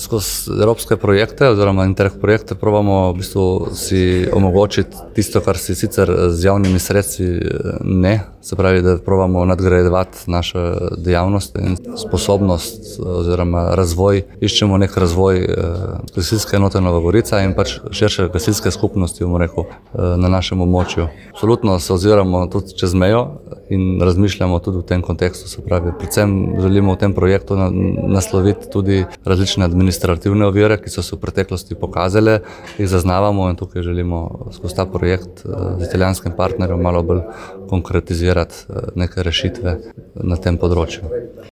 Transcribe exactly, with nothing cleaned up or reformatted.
skozi evropske projekte oziroma Interreg projekte probamo v bistvu si omogočiti tisto, kar si sicer z javnimi sredstvi ne, se pravi, da probamo nadgrajevati naše dejavnosti in sposobnost oziroma razvoj. Iščemo nek razvoj gasilske enote Nova Gorica in pač širše gasilske skupnosti, bomo rekel, na našem območju. Absolutno se oziramo tudi čez mejo in razmišljamo tudi v tem kontekstu, se pravi, predvsem želimo v tem projektu nasloviti tudi različne administrativne ovire, ki so se v preteklosti pokazale, jih zaznavamo in tukaj želimo skozi ta projekt z italijanskim partnerjem malo bolj konkretizirati neke rešitve na tem področju.